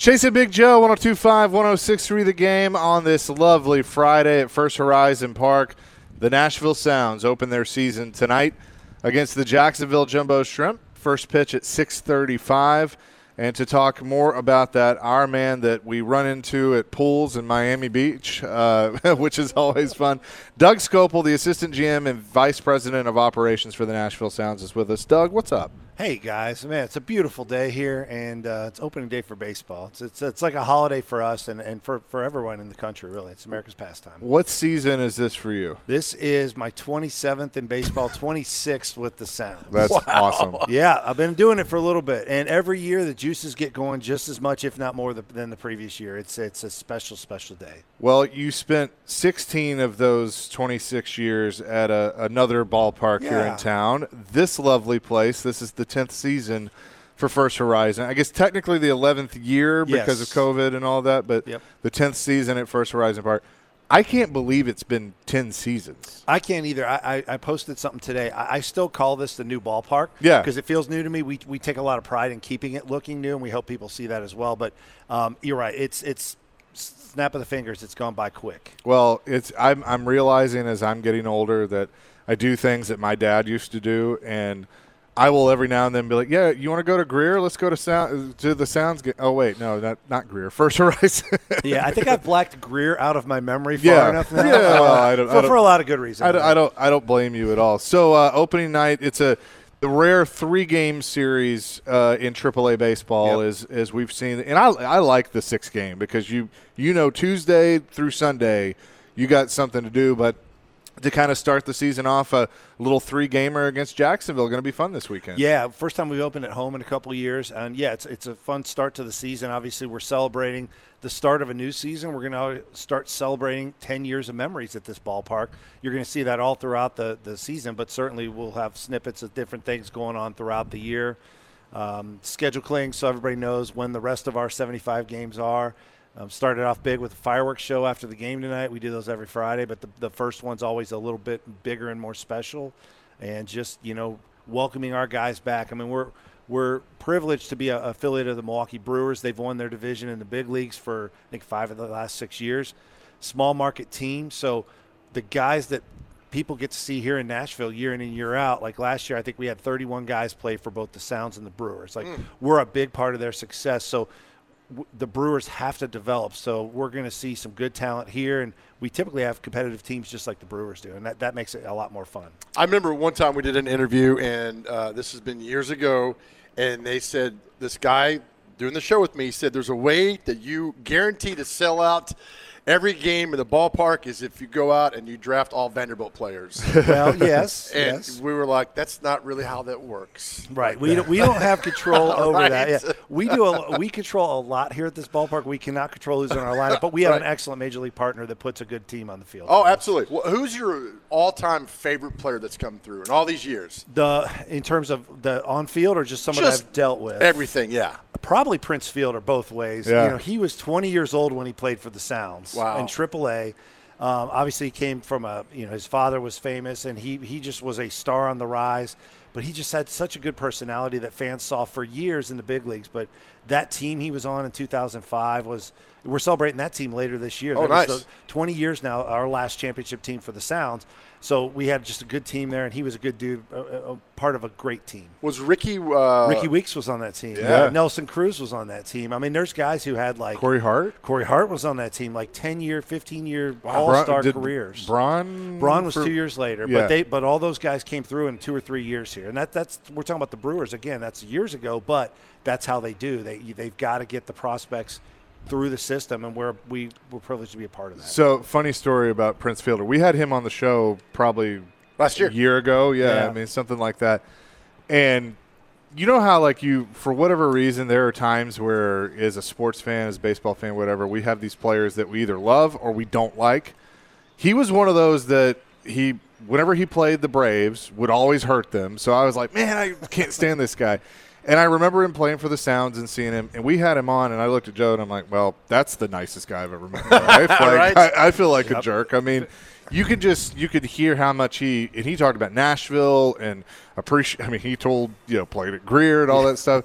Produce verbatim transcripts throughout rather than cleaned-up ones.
Chase and Big Joe, one oh two point five, one oh six point three The Game on this lovely Friday at First Horizon Park. The Nashville Sounds open their season tonight against the Jacksonville Jumbo Shrimp. First pitch at six thirty-five. And to talk more about that, our man that we run into at pools in Miami Beach, uh, which is always fun, Doug Scopel, the Assistant G M and Vice President of Operations for the Nashville Sounds, is with us. Doug, what's up? Hey, guys. Man, it's a beautiful day here, and uh, it's opening day for baseball. It's, it's it's like a holiday for us and, and for, for everyone in the country, really. It's America's pastime. What season is this for you? This is my twenty-seventh in baseball, twenty-sixth with the Sounds. That's wow. awesome. Yeah, I've been doing it for a little bit, and every year the juices get going just as much, if not more, than the previous year. It's, it's a special, special day. Well, you spent sixteen of those twenty-six years at a, another ballpark yeah. here in town. This lovely place, this is the tenth season for First Horizon. I guess technically the eleventh year because yes. of COVID and all that, but yep. the tenth season at First Horizon Park. I can't believe it's been ten seasons. I can't either. I, I, I posted something today. I, I still call this the new ballpark. Yeah. Because it feels new to me. We we take a lot of pride in keeping it looking new, and we hope people see that as well. But um, you're right. It's it's snap of the fingers. It's gone by quick. Well, it's I'm I'm realizing as I'm getting older that I do things that my dad used to do, and I will every now and then be like, yeah, you want to go to Greer? Let's go to sound to the Sounds game. Oh, wait, no, not not Greer. First Horizon. Yeah, I think I've blacked Greer out of my memory far yeah. enough now. Yeah, well, I don't, for, I don't, for a lot of good reasons. I don't, I don't, I don't blame you at all. So uh, opening night, it's a the rare three-game series uh, in triple A baseball, yep. as as we've seen, and I I like the six game because you you know Tuesday through Sunday you got something to do, but to kind of start the season off, a little three-gamer against Jacksonville. Going to be fun this weekend. Yeah, first time we've opened at home in a couple of years. And, yeah, it's it's a fun start to the season. Obviously, we're celebrating the start of a new season. We're going to start celebrating ten years of memories at this ballpark. You're going to see that all throughout the, the season, but certainly we'll have snippets of different things going on throughout the year. Um, schedule clearing so everybody knows when the rest of our seventy-five games are. Um, started off big with a fireworks show after the game tonight. We do those every Friday, but the, the first one's always a little bit bigger and more special. And just, you know, welcoming our guys back. I mean, we're we're privileged to be a affiliate of the Milwaukee Brewers. They've won their division in the big leagues for, I think, five of the last six years. Small market team. So the guys that people get to see here in Nashville year in and year out, like last year, I think we had thirty-one guys play for both the Sounds and the Brewers. Like, mm. we're a big part of their success. So the Brewers have to develop, so we're going to see some good talent here, and we typically have competitive teams just like the Brewers do, and that, that makes it a lot more fun. I remember one time we did an interview, and uh, this has been years ago, and they said this guy doing the show with me said there's a way that you guarantee to sell out every game in the ballpark is if you go out and you draft all Vanderbilt players. Well, yes. and yes. we were like, that's not really how that works. Right. We don't, we don't have control over right. that. Yeah. We do a, we control a lot here at this ballpark. We cannot control who's in our lineup, but we have right. an excellent major league partner that puts a good team on the field. Oh, absolutely. Well, who's your all-time favorite player that's come through in all these years? The in terms of the on-field or just someone just I've dealt with? Everything, yeah. Probably Prince Fielder both ways. Yeah. You know, he was twenty years old when he played for the Sounds wow. in triple A. Um, obviously, he came from a, you know, his father was famous, and he he just was a star on the rise. But he just had such a good personality that fans saw for years in the big leagues. But that team he was on in two thousand five was – we're celebrating that team later this year. Oh, that nice. was the twenty years now, our last championship team for the Sounds. So we had just a good team there, and he was a good dude, a, a part of a great team. Was Ricky uh, – Ricky Weeks was on that team. Yeah. Uh, Nelson Cruz was on that team. I mean, there's guys who had like – Corey Hart? Corey Hart was on that team, like ten-year, fifteen-year all-star Did careers. Braun? Braun was for, two years later, yeah. but they but all those guys came through in two or three years here, and that that's we're talking about the Brewers again. That's years ago, but that's how they do. They they've got to get the prospects through the system, and we're we we're privileged to be a part of that. So funny story about Prince Fielder. We had him on the show probably last year, a year ago. Yeah, yeah. I mean something like that, and. You know how, like, you, for whatever reason, there are times where, as a sports fan, as a baseball fan, whatever, we have these players that we either love or we don't like. He was one of those that he, whenever he played the Braves, would always hurt them. So I was like, man, I can't stand this guy. And I remember him playing for the Sounds and seeing him, and we had him on, and I looked at Joe, and I'm like, well, that's the nicest guy I've ever met in my life. Like, right? I, I feel like Yep. a jerk. I mean, you could just you could hear how much he and he talked about Nashville and appreciate. I mean, he told you know played at Greer and all that stuff.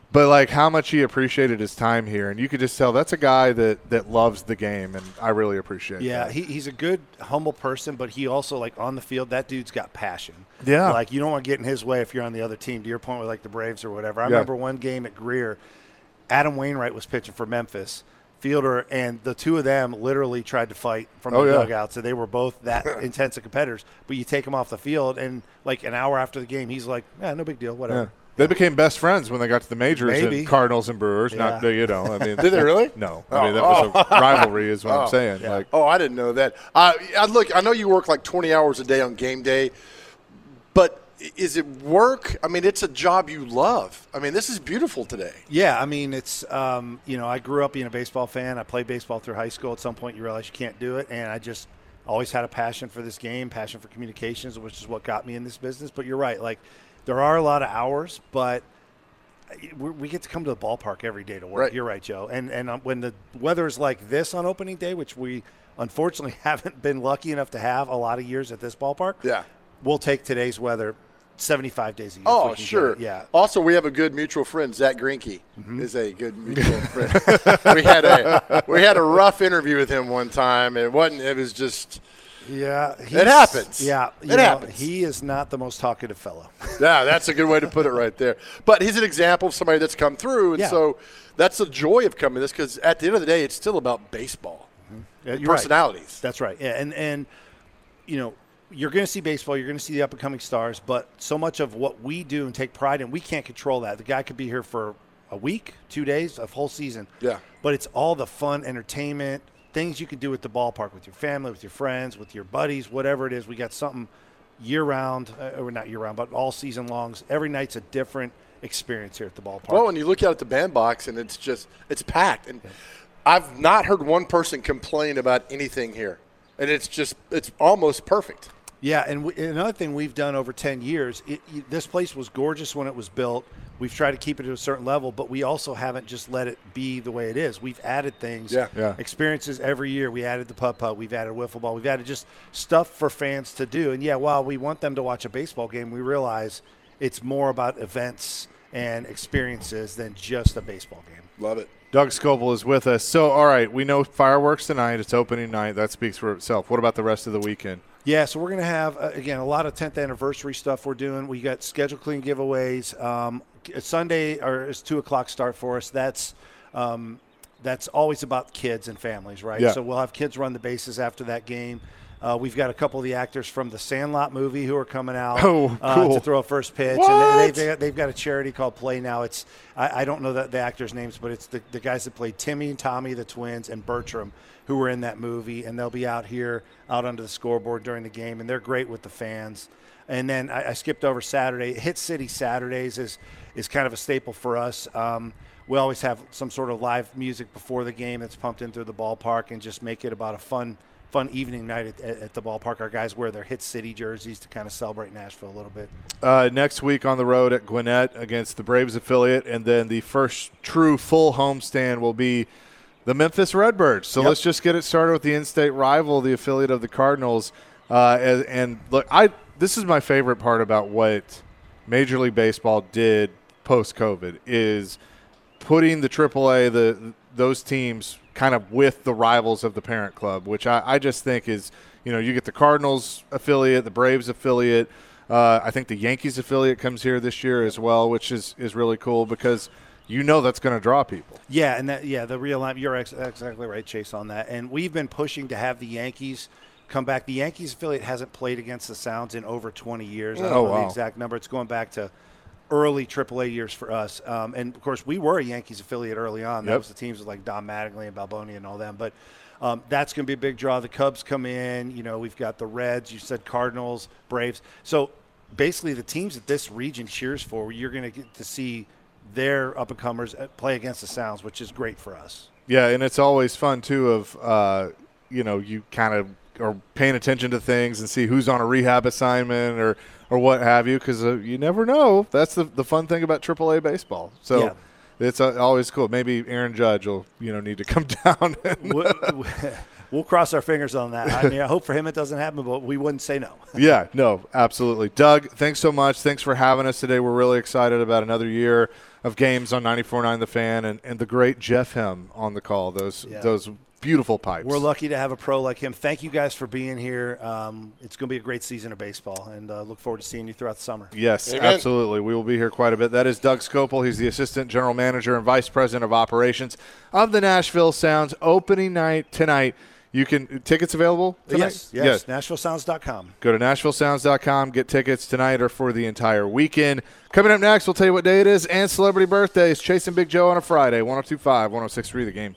but like how much he appreciated his time here, and you could just tell that's a guy that that loves the game, and I really appreciate. Yeah, that. he, he's a good, humble person, but he also, like, on the field, that dude's got passion. Yeah. Like, you don't want to get in his way if you're on the other team, to your point with, like, the Braves or whatever. I Yeah. remember one game at Greer, Adam Wainwright was pitching for Memphis, fielder, and the two of them literally tried to fight from Oh, the yeah. dugout, so they were both that intense of competitors. But you take him off the field, and, like, an hour after the game, he's like, yeah, no big deal, whatever. Yeah. They became best friends when they got to the majors. Maybe. And Cardinals and Brewers. Yeah. Not you know. I mean, Did they really? No. I mean that was a rivalry, is what I'm saying. yeah. Like, Oh, I didn't know that. Uh, I look, I know you work like twenty hours a day on game day, but is it work? I mean, it's a job you love. I mean, this is beautiful today. Yeah, I mean, it's, um, you know, I grew up being a baseball fan. I played baseball through high school. At some point, you realize you can't do it, and I just always had a passion for this game, passion for communications, which is what got me in this business. But you're right. Like, there are a lot of hours, but we we get to come to the ballpark every day to work. Right. You're right, Joe. And and um, when the weather is like this on opening day, which we unfortunately haven't been lucky enough to have a lot of years at this ballpark, Yeah. we'll take today's weather seventy-five days a year. if Oh, we can get sure. it. Yeah. Also, we have a good mutual friend, Zach Greinke, is a good mutual friend. we had a we had a rough interview with him one time. It wasn't. It was just. Yeah, It he's- happens. Yeah, It you know, happens. He is not the most talkative fellow. Yeah, that's a good way to put it right there. But he's an example of somebody that's come through, and Yeah. so that's the joy of coming to this, because at the end of the day, it's still about baseball, Yeah, you're right. personalities. That's right. Yeah, and and you know, you're going to see baseball. You're going to see the up and coming stars. But so much of what we do and take pride in, we can't control that. The guy could be here for a week, two days, a whole season. Yeah. But it's all the fun, entertainment, things you can do at the ballpark with your family, with your friends, with your buddies, whatever it is. We got something year-round, uh, or not year-round, but all season longs. Every night's a different experience here at the ballpark. Well, when you look out at the bandbox, and it's just it's packed, and I've not heard one person complain about anything here, and it's just it's almost perfect. Yeah, and we, another thing we've done over ten years, it, it, this place was gorgeous when it was built. We've tried to keep it at a certain level, but we also haven't just let it be the way it is. We've added things, Yeah. Yeah. experiences every year. We added the putt-putt. We've added wiffle ball. We've added just stuff for fans to do. And, yeah, while we want them to watch a baseball game, we realize it's more about events and experiences than just a baseball game. Love it. Doug Scobel is with us. So, all right, we know fireworks tonight. It's opening night. That speaks for itself. What about the rest of the weekend? Yeah, so we're going to have, uh, again, a lot of tenth anniversary stuff we're doing. We got schedule clean giveaways. Um, Sunday or is two o'clock start for us. That's um, that's always about kids and families, right? Yeah. So we'll have kids run the bases after that game. Uh, we've got a couple of the actors from the Sandlot movie who are coming out Oh, uh, cool. to throw a first pitch. What? And they, they've, they've got a charity called Play Now. It's I, I don't know the, the actors' names, but it's the, the guys that played Timmy and Tommy, the twins, and Bertram, who were in that movie. And they'll be out here, out under the scoreboard during the game, and they're great with the fans. And then I, I skipped over Saturday. Hit City Saturdays is is kind of a staple for us. Um, we always have some sort of live music before the game that's pumped in through the ballpark, and just make it about a fun fun evening night at, at, at the ballpark. Our guys wear their Hit City jerseys to kind of celebrate Nashville a little bit. Uh, next week on the road at Gwinnett against the Braves affiliate, and then the first true full homestand will be the Memphis Redbirds. So Yep. let's just get it started with the in-state rival, the affiliate of the Cardinals. Uh, and, and look, I this is my favorite part about what Major League Baseball did post-COVID is putting the triple A, the those teams kind of with the rivals of the parent club, which I, I just think is, you know, you get the Cardinals affiliate, the Braves affiliate. Uh, I think the Yankees affiliate comes here this year as well, which is, is really cool because you know that's going to draw people. Yeah, and that yeah, the realignment. You're ex- exactly right, Chase, on that. And we've been pushing to have the Yankees come back. The Yankees affiliate hasn't played against the Sounds in over twenty years. I don't Oh, know wow. the exact number. It's going back to early triple A years for us. Um, and, of course, we were a Yankees affiliate early on. That Yep. was the teams with, like, Don Mattingly and Balboni and all them. But um, that's going to be a big draw. The Cubs come in. You know, we've got the Reds. You said Cardinals, Braves. So, basically, the teams that this region cheers for, you're going to get to see their up-and-comers play against the Sounds, which is great for us. Yeah, and it's always fun, too, of, uh, you know, you kind of are paying attention to things and see who's on a rehab assignment or, or what have you, because uh, you never know. That's the, the fun thing about triple A baseball. So Yeah. it's uh, always cool. Maybe Aaron Judge will, you know, need to come down. And, we'll, we'll cross our fingers on that. I mean, I hope for him it doesn't happen, but we wouldn't say no. yeah, no, absolutely. Doug, thanks so much. Thanks for having us today. We're really excited about another year of games on ninety-four point nine The Fan, and, and the great Jeff Hem on the call. Those Yeah. those beautiful pipes. We're lucky to have a pro like him. Thank you guys for being here. Um, it's going to be a great season of baseball, and uh, look forward to seeing you throughout the summer. Yes, Amen. absolutely. We will be here quite a bit. That is Doug Scopel. He's the Assistant General Manager and Vice President of Operations of the Nashville Sounds. Opening night tonight. You can tickets available tonight? Yes, yes, yes. Nashville Sounds dot com. Go to Nashville Sounds dot com. Get tickets tonight or for the entire weekend. Coming up next, we'll tell you what day it is and celebrity birthdays. Chasing Big Joe on a Friday. one oh two point five, one oh six point three The Game.